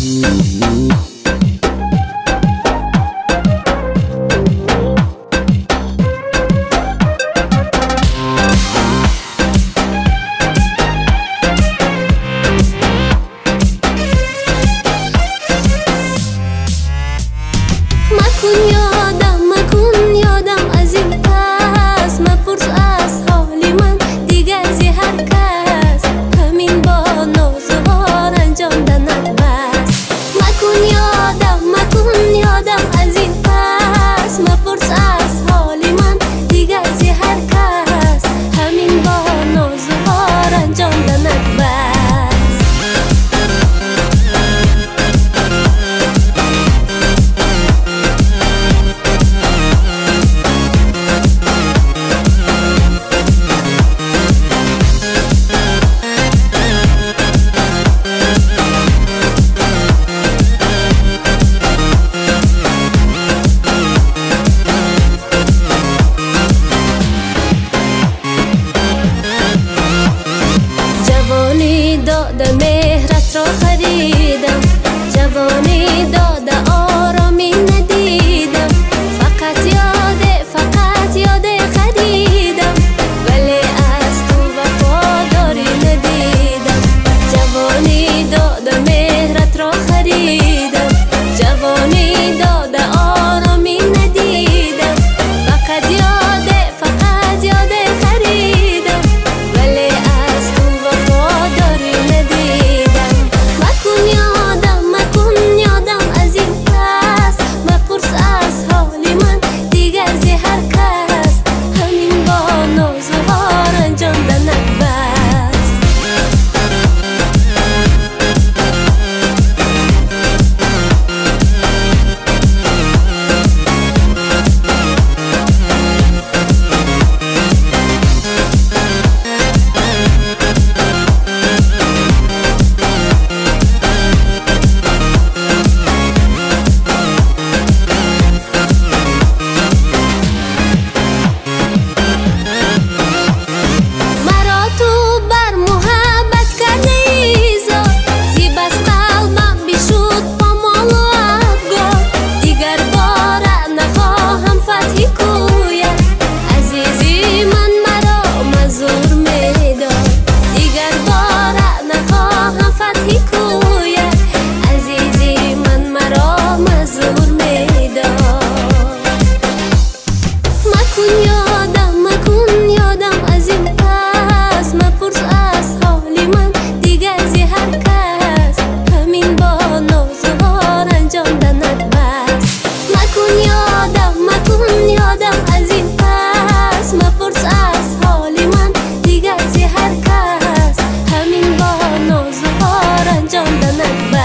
مکن یادم از این پس، مپرس از حال من دیگر زی هر کس، همین با نازهار انجام دهد بس. مکن یادم از این پس، مپرس از حال من دیگر زی هر کس، همین با نازهار انجام دهد بس. داده مهرت را خریدم، جوانی داده آرامی ندیدم، فقط یاد خریدم، ولی از تو وفاداری ندیدم. جوانی داده مهرت را خریدم، جوانی داده آرامی ندیدم، فقط یاد خریدم، ولی از تو وفاداری ندیدم. مکن یادم از این پس، مپرس از حال من دیگر زی هر کس، همین با نازهار انجام دهد بس. مکن یادم از این پس، مپرس از حال من دیگر زی هر کس، همین با نازهار انجام دهد بس. مکن یادم از این پس، مپرس از حال من دیگر زی هر کس، همین با نازهار انجام دهد بس.